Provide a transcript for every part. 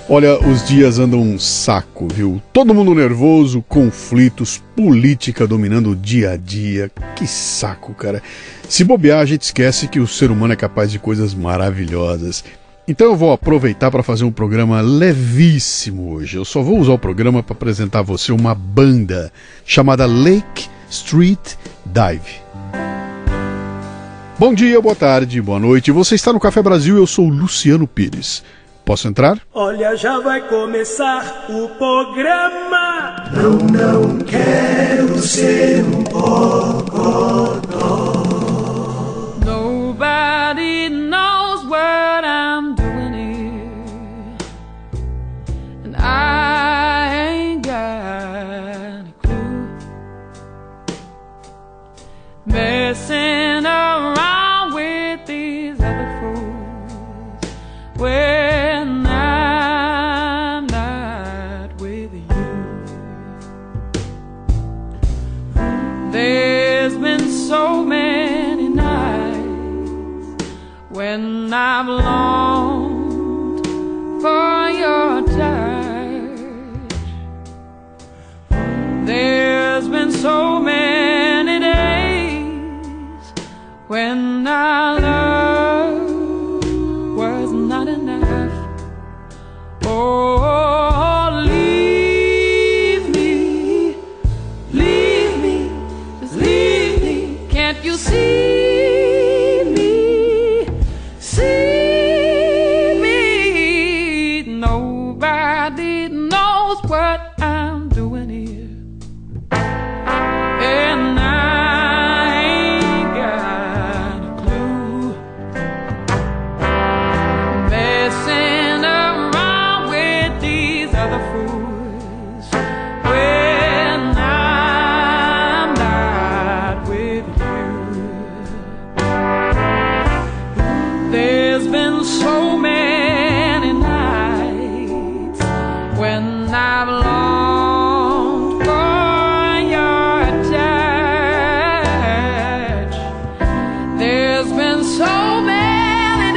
Olha, os dias andam um saco, viu? Todo mundo nervoso, conflitos, política dominando o dia a dia. Que saco, cara. Se bobear, a gente esquece que o ser humano é capaz de coisas maravilhosas. Então eu vou aproveitar para fazer um programa levíssimo hoje. Eu só vou usar o programa para apresentar a você uma banda chamada Lake Street Dive. Bom dia, boa tarde, boa noite. Você está no Café Brasil e eu sou o Luciano Pires. Posso entrar? Olha, já vai começar o programa. Não quero ser um bocodó. Nobody knows what I'm doing here, and I ain't got a clue. Messing around with these other fools. When I'm not with you, there's been so many nights when I've longed for your touch. There's been so many days when I love was not enough. Oh, leave me, just leave me. Can't you see me, Nobody knows what I'm doing here, and I ain't got a clue. Messing around with these other fools when I'm not with you. There's been so many nights when I've longed for your touch. There's been so many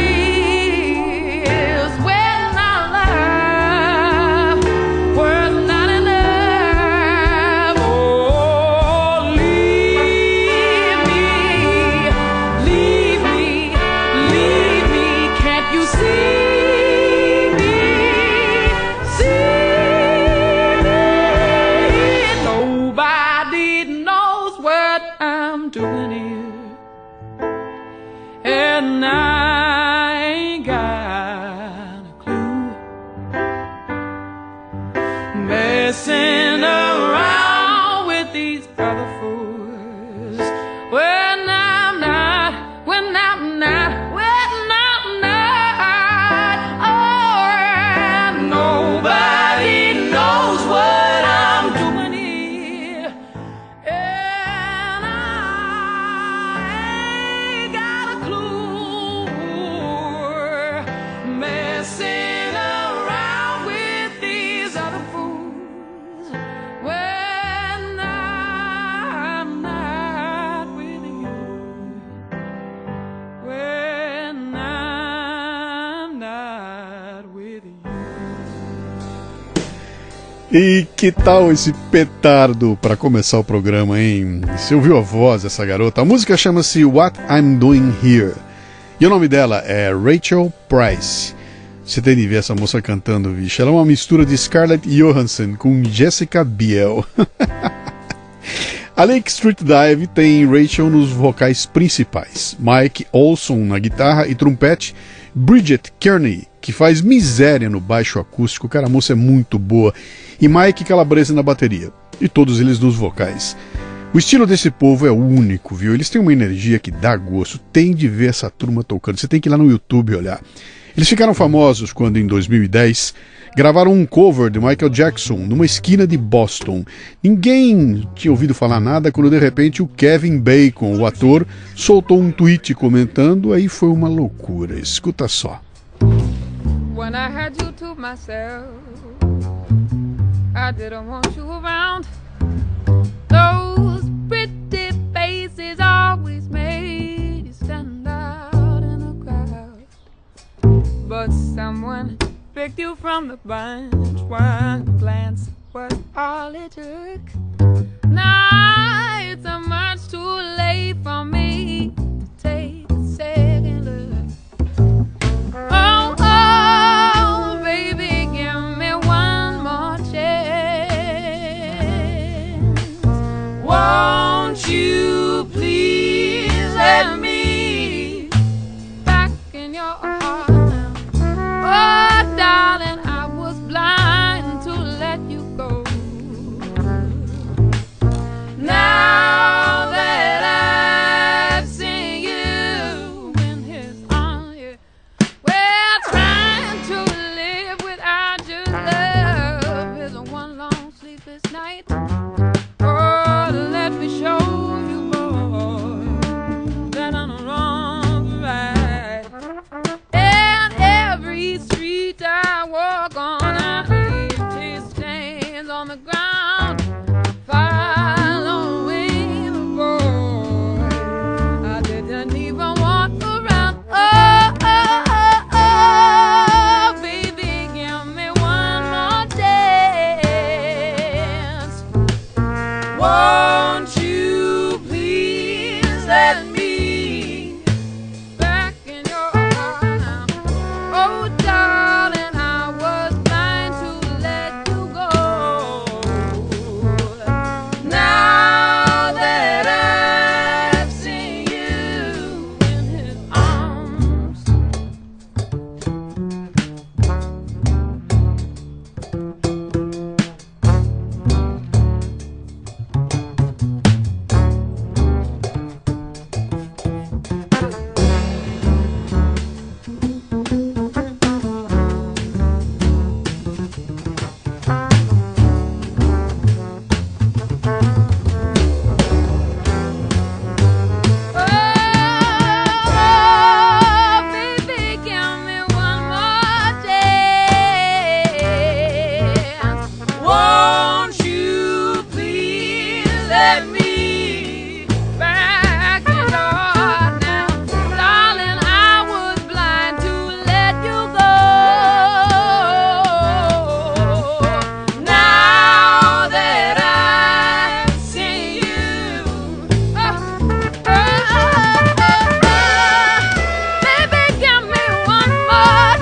days when our love was not enough. Oh, leave me, can't you see me, Nobody knows what I'm doing here, and I ain't got a clue. Messing around with these other fools when I'm not. Oh, and nobody knows what I'm doing here, and I ain't got a clue. Messing around with these other fools when I'm not with you, when I'm not with you. E que tal esse petardo para começar o programa, hein? Você ouviu a voz dessa garota? A música chama-se What I'm Doing Here. E o nome dela é Rachel Price. Você tem de ver essa moça cantando, bicho. Ela é uma mistura de Scarlett Johansson com Jessica Biel. A Lake Street Dive tem Rachel nos vocais principais, Mike Olson na guitarra e trompete, Bridget Kearney, que faz miséria no baixo acústico, cara, a moça é muito boa, e Mike Calabrese na bateria, e todos eles nos vocais. O estilo desse povo é único, viu? Eles têm uma energia que dá gosto, tem de ver essa turma tocando, você tem que ir lá no YouTube olhar. Eles ficaram famosos quando, em 2010, gravaram um cover de Michael Jackson numa esquina de Boston. Ninguém tinha ouvido falar nada quando, de repente, o Kevin Bacon, o ator, soltou um tweet comentando, aí foi uma loucura. Escuta só. When I had you to myself, I didn't want you around. Those pretty faces always made you stand out in a crowd. But someone picked you from the bunch. One glance was all it took. Now it's a much too late for me to take a second look. Oh, oh, baby, give me one more chance. Won't you please let me back in your heart now? Oh, darling, I was blind to let you go. Now that I've seen you in his arms, yeah. Well, trying to live without your love is one long sleepless night. Oh, let me show you, boy, that I'm wrong right. And every street I walk on, I leave tear stains on the ground. Following the boy, I didn't even walk around. Oh, oh, oh, oh, baby, give me one more chance. Won't you please let me back in your heart now? Oh, darling, I was blind to let you go. Now that I've seen you in his arms. Oh, baby, give me one more chance. Won't you please let me back in your heart now? Darling, I was blind to let you go. Now that I've seen you, baby, give me one more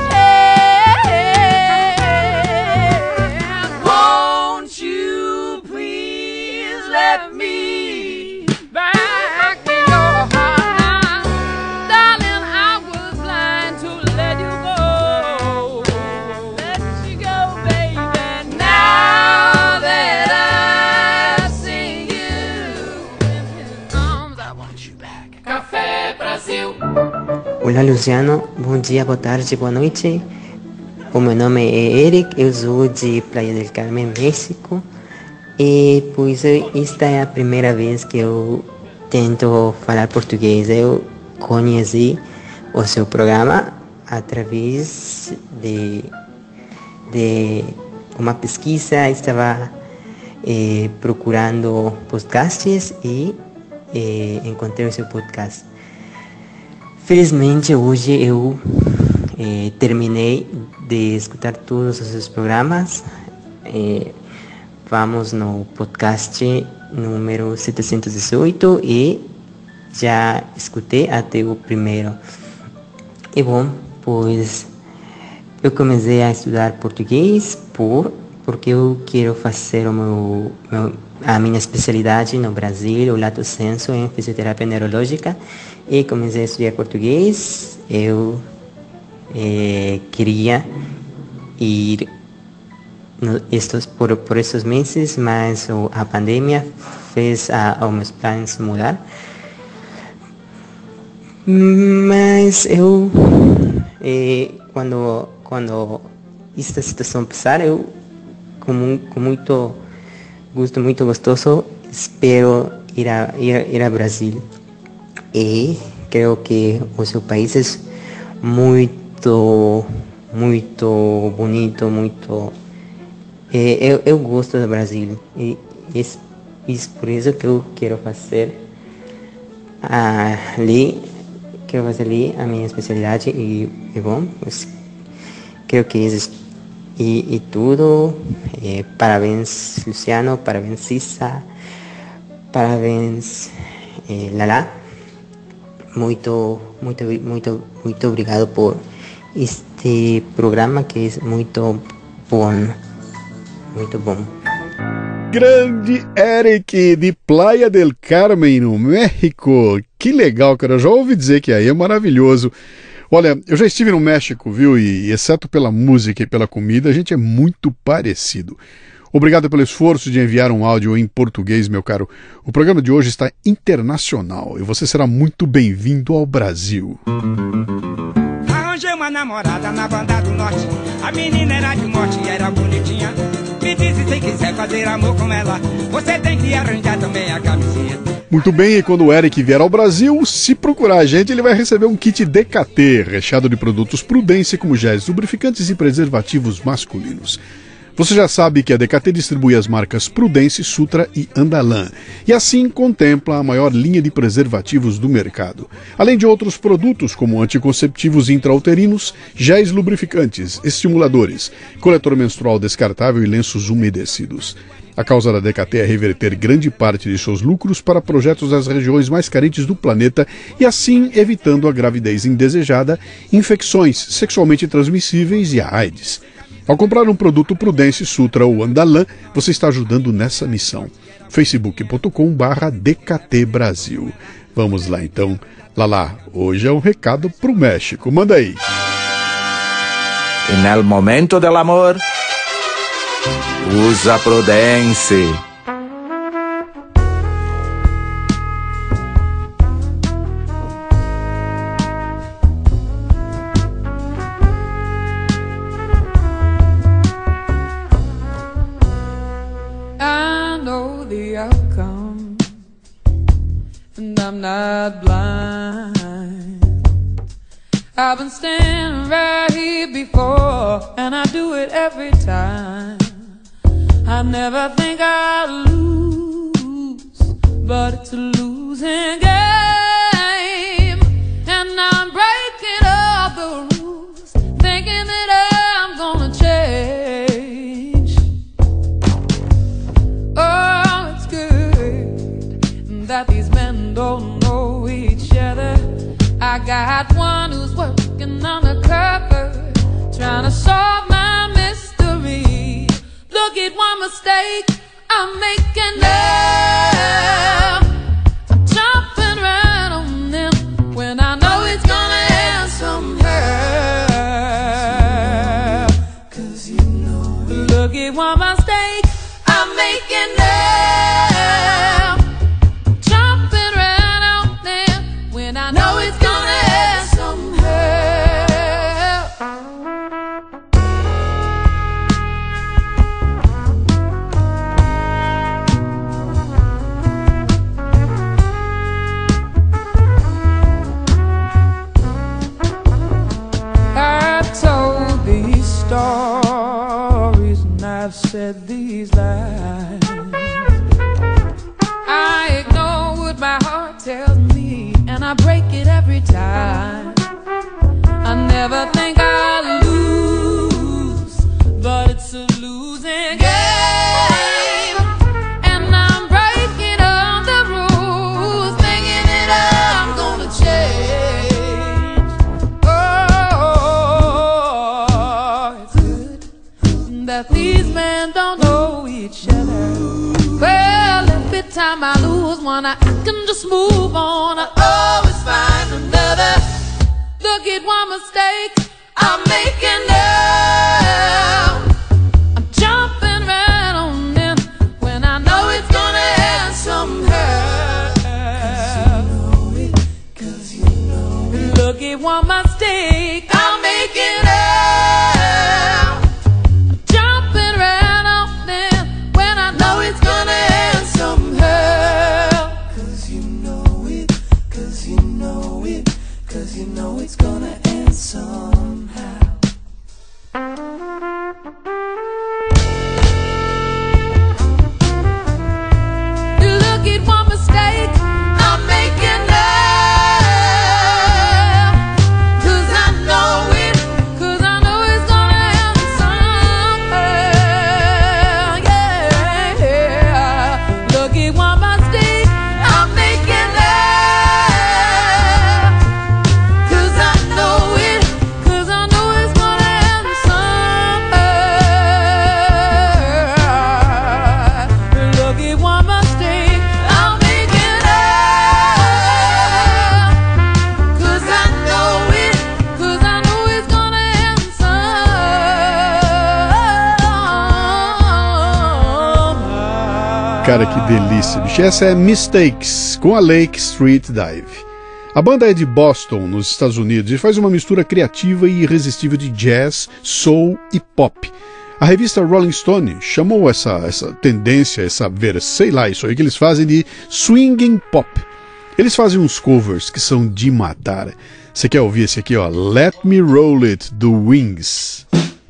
chance. Won't you please let me back in your heart now? Darling, I was blind to let you go. Let you go, baby. Now that I've seen you in his arms, I want you back. Café Brasil. Olá, Luciano. Bom dia, boa tarde, boa noite. O meu nome é Eric, eu sou de Praia del Carmen, México. E pois esta é a primeira vez que eu tento falar português. Eu conheci o seu programa através de uma pesquisa. Estava procurando podcasts e encontrei o seu podcast. Felizmente hoje eu terminei de escutar todos os seus programas. Vamos no podcast número 718 e já escutei até o primeiro. E bom, pois eu comecei a estudar português porque eu quero fazer a minha especialidade no Brasil, o lato sensu em fisioterapia neurológica, e comecei a estudar português. Eu queria ir por estes meses, mas a pandemia fez aos meus planos mudar. Mas eu, quando esta situação passar, eu com muito gosto, muito gostoso, espero ir a Brasil. E creio que o seu país é muito bonito, muito. Eu gosto do Brasil e é por isso que eu quero fazer ali a minha especialidade e bom, creio que é e tudo. Parabéns, Luciano, parabéns, Cissa, parabéns, Lala. Muito obrigado por este programa que é muito bom. Grande Eric, de Playa del Carmen, no México. Que legal, cara. Eu já ouvi dizer que aí é maravilhoso. Olha, eu já estive no México, viu? E exceto pela música e pela comida, a gente é muito parecido. Obrigado pelo esforço de enviar um áudio em português, meu caro. O programa de hoje está internacional e você será muito bem-vindo ao Brasil. Arranjei uma namorada na banda do norte. A menina era de morte e era bonitinha. Me disse, se quiser fazer amor com ela, você tem que arranjar também a camisinha. Muito bem, e quando o Eric vier ao Brasil, se procurar a gente, ele vai receber um kit DKT, recheado de produtos Prudence como géis, lubrificantes e preservativos masculinos. Você já sabe que a DKT distribui as marcas Prudence, Sutra e Andalan, e assim contempla a maior linha de preservativos do mercado, além de outros produtos como anticonceptivos intrauterinos, géis lubrificantes, estimuladores, coletor menstrual descartável e lenços umedecidos. A causa da DKT é reverter grande parte de seus lucros para projetos das regiões mais carentes do planeta e assim evitando a gravidez indesejada, infecções sexualmente transmissíveis e a AIDS. Ao comprar um produto Prudence, Sutra ou Andalan, você está ajudando nessa missão. facebook.com/DKT Brasil. Vamos lá então. Lala, hoje é um recado pro México. Manda aí. En el momento del amor, usa Prudence. I'm not blind. I've been standing right here before, and I do it every time. I never think I'll lose, but it's a losing game, and I'm breaking all the rules, thinking that I'm gonna change. Oh, it's good that these men don't know each other. I got one who's working undercover, trying to solve my mystery. Look at one mistake I'm making now. I'm jumping right on them when I know it's gonna end somehow. 'Cause you know it. Look at one mistake I'm making now. I know it's gonna end somehow. I've told these stories and I've said these lies. I ignore what my heart tells me, and I break it every time. I never think I'll lose, but it's a losing game, and I'm breaking all the rules, thinking that I'm gonna change. Oh, it's good that these men don't know each other. Well, every time I lose one, I can just move on. I always find another. Look at one mistake I'm making now. I'm jumping right on in when I know it's gonna end somehow. 'Cause you know it. Look at one mistake I'm making now. I'm jumping right on in when I know it's gonna end somehow. 'Cause you know it. 'Cause you know it. 'Cause you know it's gonna end somehow. cara, que delícia, bicho. Essa é Mistakes, com a Lake Street Dive. A banda é de Boston, nos Estados Unidos, e faz uma mistura criativa e irresistível de jazz, soul e pop. A revista Rolling Stone chamou essa tendência, sei lá, isso aí que eles fazem de swinging pop. Eles fazem uns covers que são de matar. Você quer ouvir esse aqui, ó? Let Me Roll It, do Wings.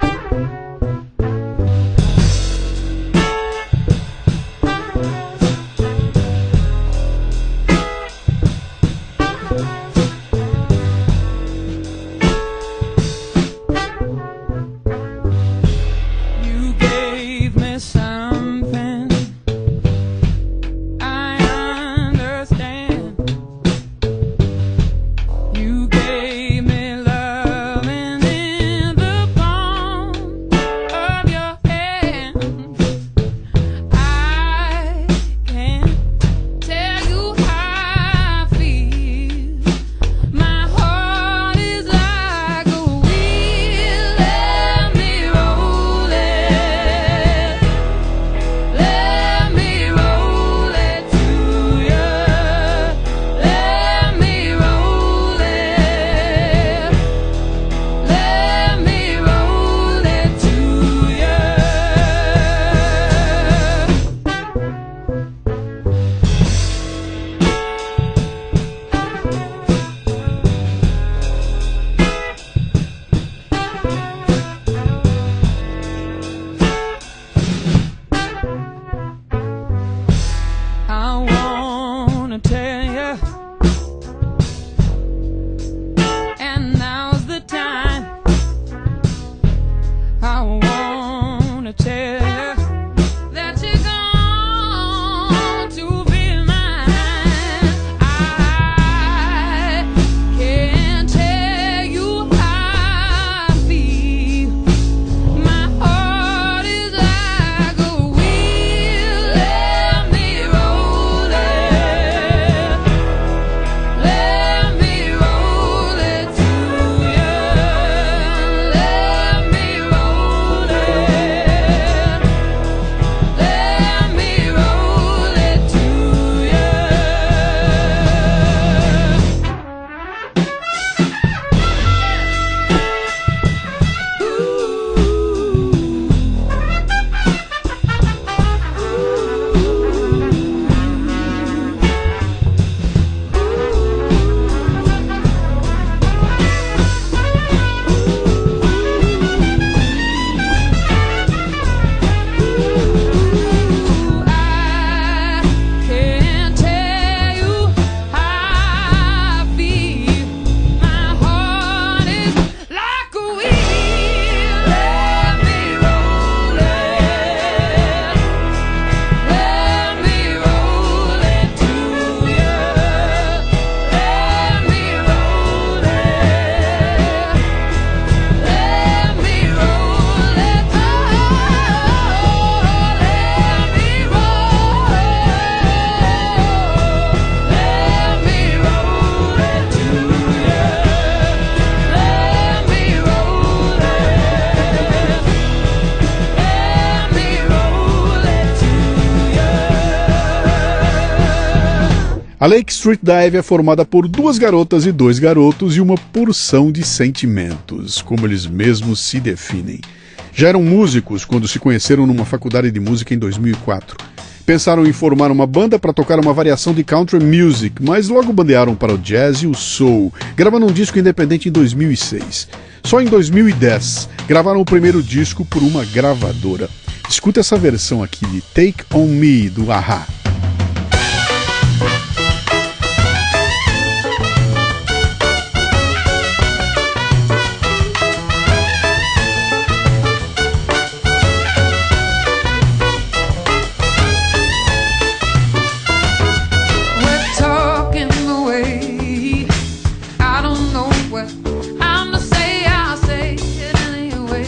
A Lake Street Dive é formada por 2 garotas e 2 garotos e uma porção de sentimentos, como eles mesmos se definem. Já eram músicos quando se conheceram numa faculdade de música em 2004. Pensaram em formar uma banda para tocar uma variação de country music, mas logo bandearam para o jazz e o soul, gravando um disco independente em 2006. Só em 2010, gravaram o primeiro disco por uma gravadora. Escuta essa versão aqui de Take On Me, do A-ha.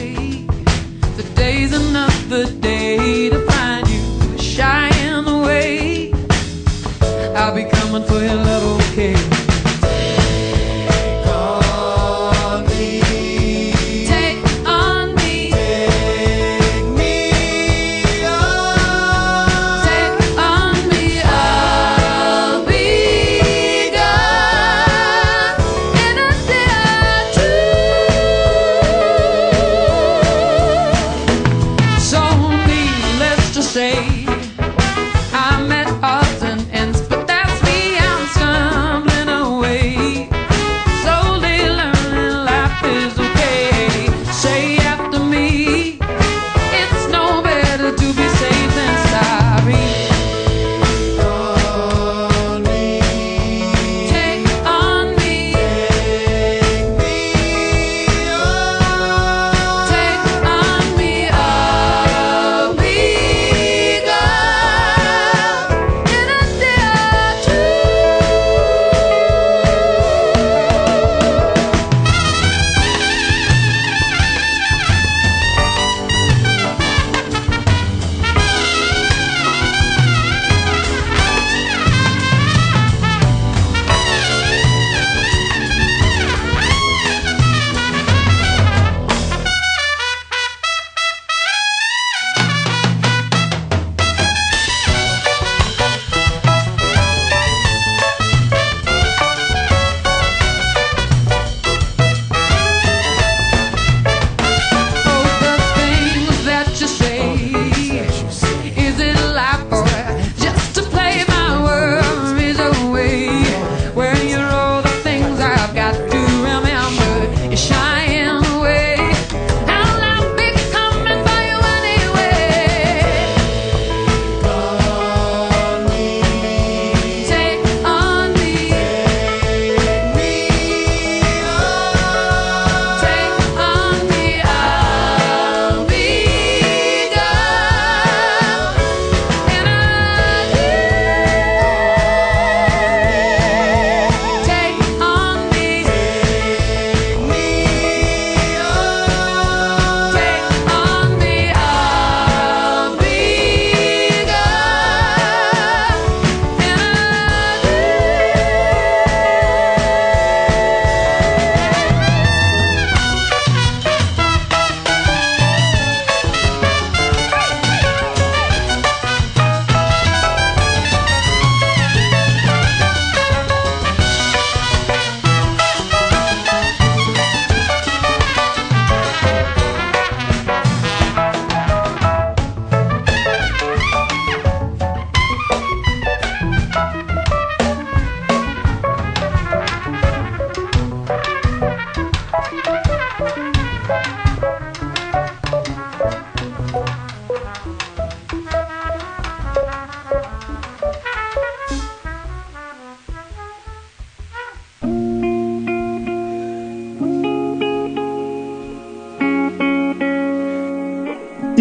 Today's another day to find you shying away.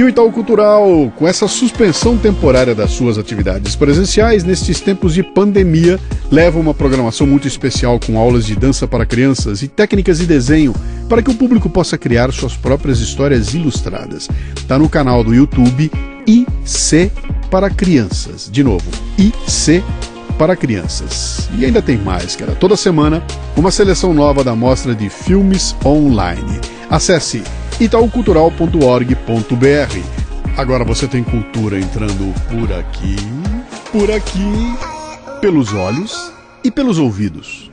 E o Itaú Cultural, com essa suspensão temporária das suas atividades presenciais nestes tempos de pandemia, leva uma programação muito especial com aulas de dança para crianças e técnicas de desenho para que o público possa criar suas próprias histórias ilustradas. Está no canal do YouTube IC para Crianças. De novo, IC para Crianças. E ainda tem mais, cara. Toda semana, uma seleção nova da mostra de filmes online. Acesse itaucultural.org.br. Agora você tem cultura entrando por aqui, pelos olhos e pelos ouvidos.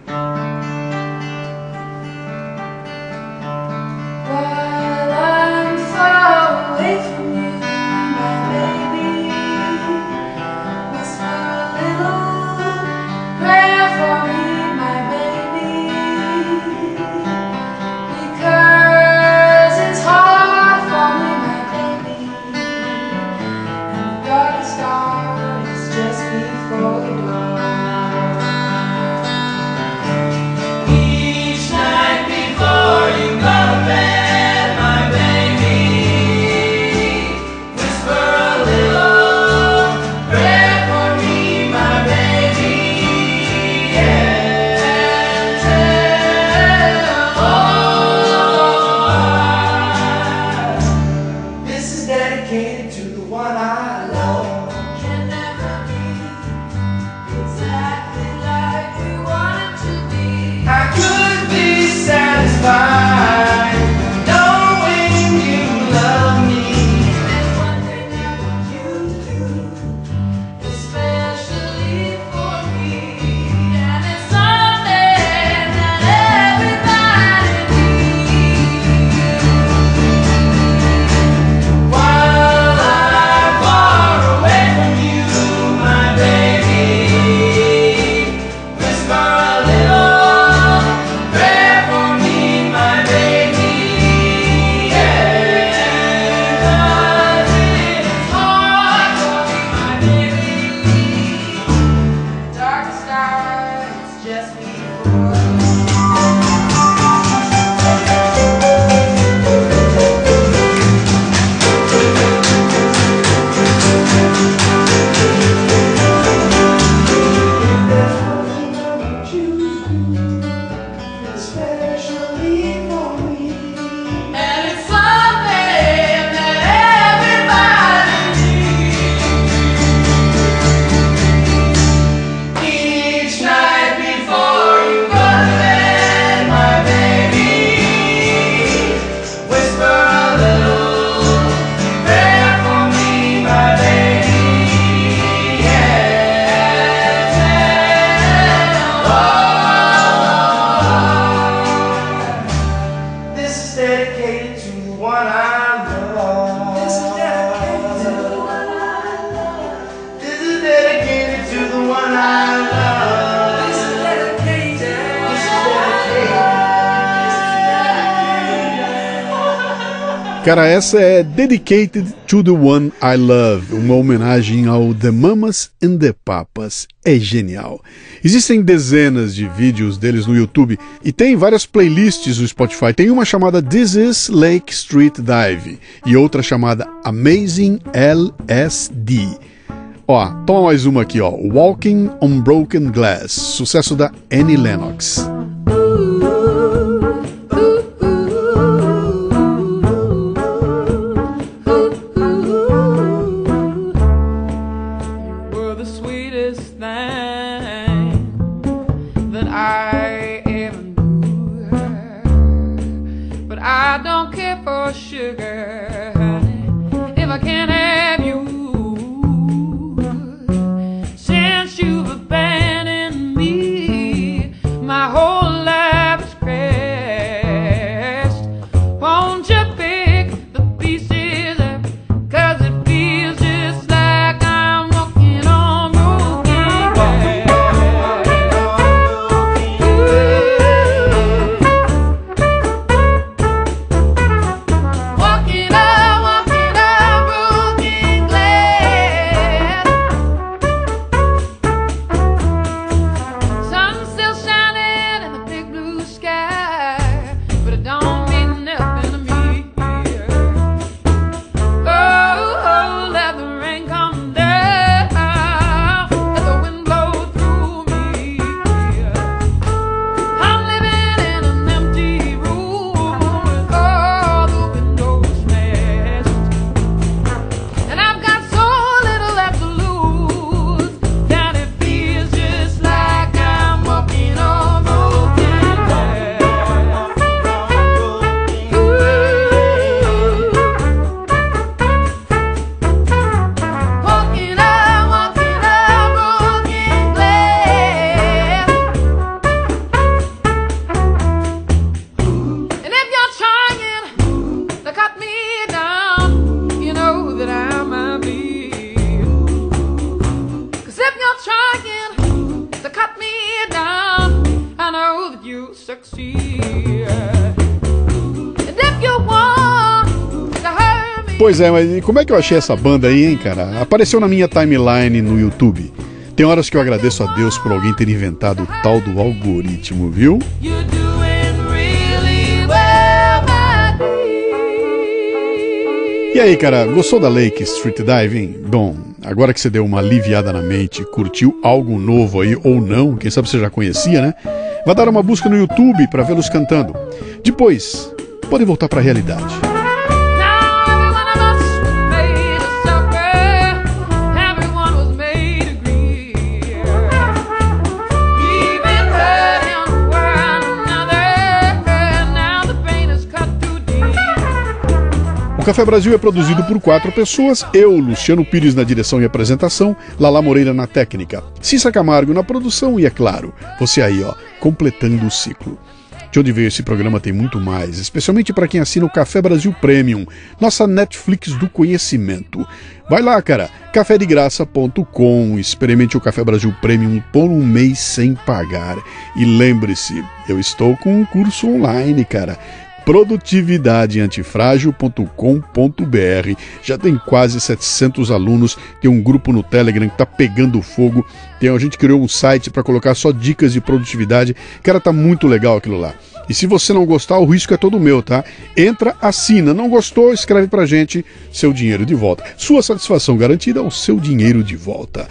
Cara, essa é Dedicated to the One I Love, uma homenagem ao The Mamas and the Papas. É genial. Existem dezenas de vídeos deles no YouTube e tem várias playlists no Spotify. Tem uma chamada This is Lake Street Dive e outra chamada Amazing LSD. Ó, toma mais uma aqui, ó. Walking on Broken Glass, sucesso da Annie Lennox. Sugar, honey, if I can't have you, since you've abandoned me, my whole life is crashed. Won't you pick the pieces up, 'cause it feels just like I'm walking on broken glass. Walking on succeed. And if you want to hurt me, Pois é, mas como é que eu achei essa banda aí, hein, cara? Apareceu na minha timeline no YouTube. Tem horas que eu agradeço a Deus por alguém ter inventado o tal do algoritmo, viu? you're doing really well, my dear. E aí, cara, gostou da Lake Street Diving? Bom, agora que você deu uma aliviada na mente, curtiu algo novo aí ou não, quem sabe você já conhecia, né? Vai dar uma busca no YouTube pra vê-los cantando. Depois, podem voltar pra realidade. Now every one of us was made to suffer. Everyone was made to grieve. We've been hurting one another. Now the pain is cut too deep. O Café Brasil é produzido por 4 pessoas, eu, Luciano Pires na direção e apresentação, Lala Moreira na técnica, Cissa Camargo na produção e, é claro, você aí, ó, completando o ciclo. De onde veio esse programa tem muito mais, especialmente para quem assina o Café Brasil Premium, nossa Netflix do conhecimento. Vai lá, cara, cafedegraça.com, experimente o Café Brasil Premium por um mês sem pagar. E lembre-se, eu estou com um curso online, cara. Produtividadeantifrágil.com.br. Já tem quase 700 alunos, tem um grupo no Telegram que tá pegando fogo, a gente criou um site para colocar só dicas de produtividade. Cara, tá muito legal aquilo lá. E se você não gostar, o risco é todo meu, tá? Entra, assina, não gostou, escreve pra gente, seu dinheiro de volta. Sua satisfação garantida, o seu dinheiro de volta.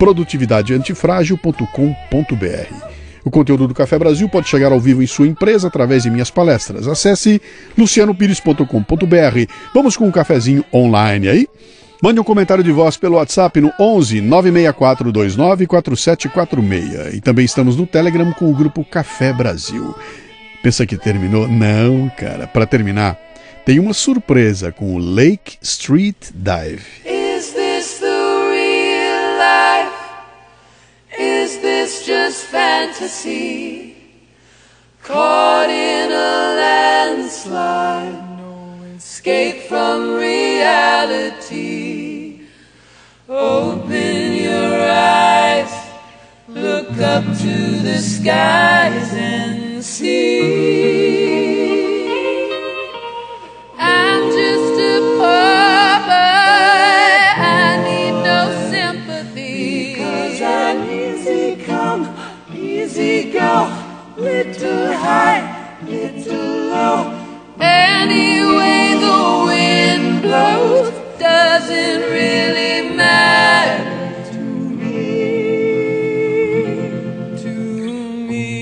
Produtividadeantifrágil.com.br. O conteúdo do Café Brasil pode chegar ao vivo em sua empresa através de minhas palestras. Acesse lucianopires.com.br. Vamos com um cafezinho online aí? Mande um comentário de voz pelo WhatsApp no 11 964 29 4746. E também estamos no Telegram com o grupo Café Brasil. Pensa que terminou? Não, cara. Para terminar, tem uma surpresa com o Lake Street Dive. Is this the real life? Is this just fantasy? Caught in a landslide, no escape from reality. Open your eyes, look up to the skies and see. I'm just a poor boy, I need no sympathy. Because I'm easy come, easy go, little high, little low. Anyway the wind blows, doesn't really matter to me.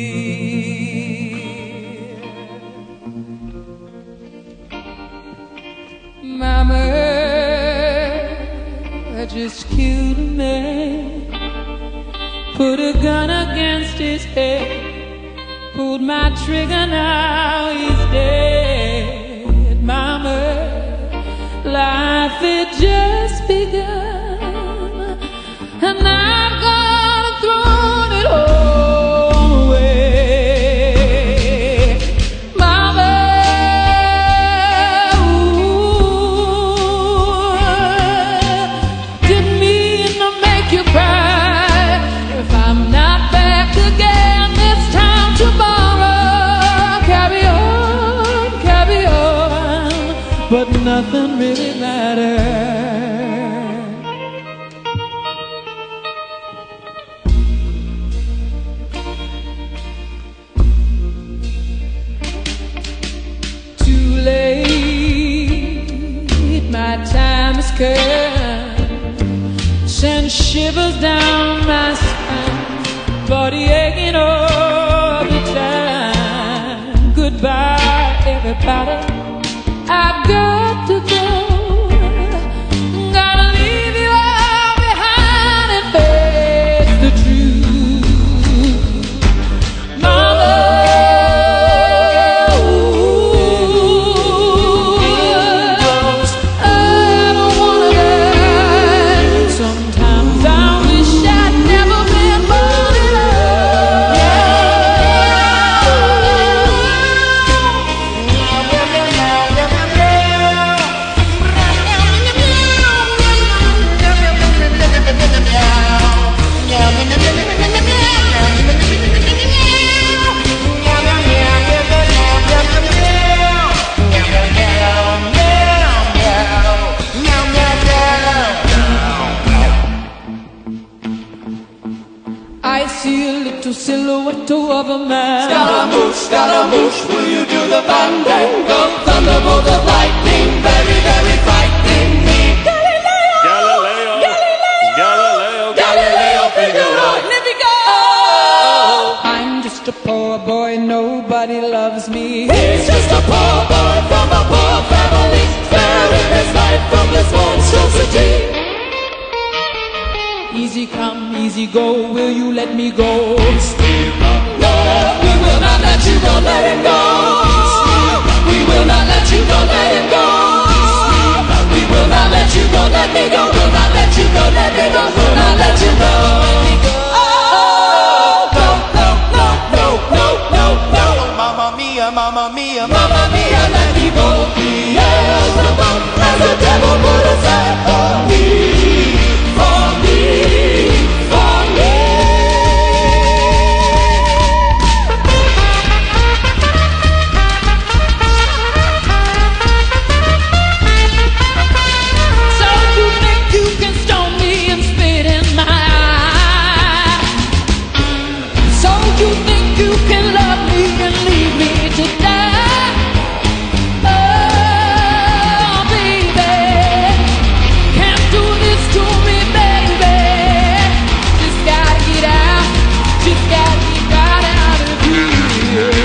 Mama, I just killed a man, put a gun against his head, pulled my trigger, now he's dead. Mama, life had just begun, and I'm gonna throw it all away. Mama, ooh, didn't mean to make you cry. If I'm not back again this time tomorrow, carry on, but nothing really matters. Too late, my time has come, send shivers down my spine, body aching all the time. Goodbye, everybody, I've got to go. Gotta leave you all behind and face the truth. Mama, ooh, I don't wanna die. Sometimes I wish I'd never been born at all. see a little silhouette of a man. Scaramouche, will you do the fandango? Thunderbolt of lightning, very, very frightening me. Galileo, Figaro, Figaro. I'm just a poor boy, nobody loves me. He's just a poor boy from a poor family, sparing his life from this monstrosity. Easy come, easy go, will you let me go? No, we will not let you go, let him go. We will not let you go, let him go. We will not let you go, let me go. Will not let you go, let me go. Will not let you go. Oh, no, no, no, no, no, no, no. Mamma mia, mamma mia, mamma mia, let me go. Beelzebub has the devil put aside for me. For me, for me. So you think you can stone me and spit in my eye? So you think you can love me and leave me to die? Oh, baby, can't do this to me, baby. Just gotta get out, just gotta get right out of here.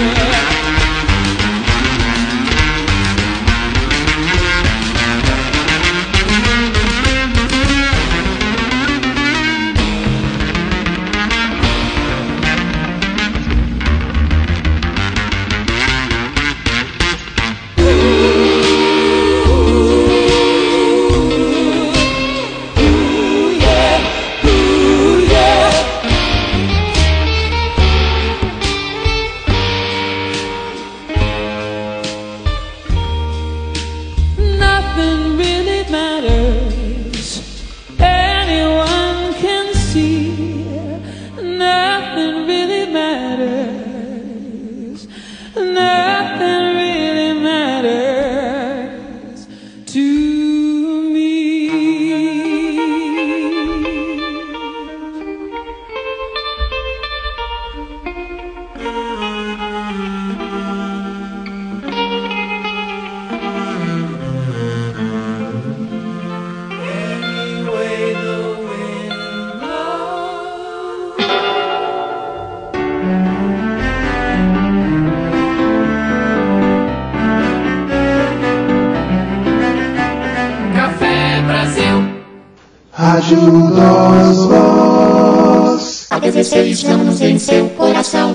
Nothing really matters. Anyone can see. Nothing really matters. Nothing really matters to me. Anyway, the wind blows. Café Brasil. Rádio Nós Voz. Há 16 anos em seu coração.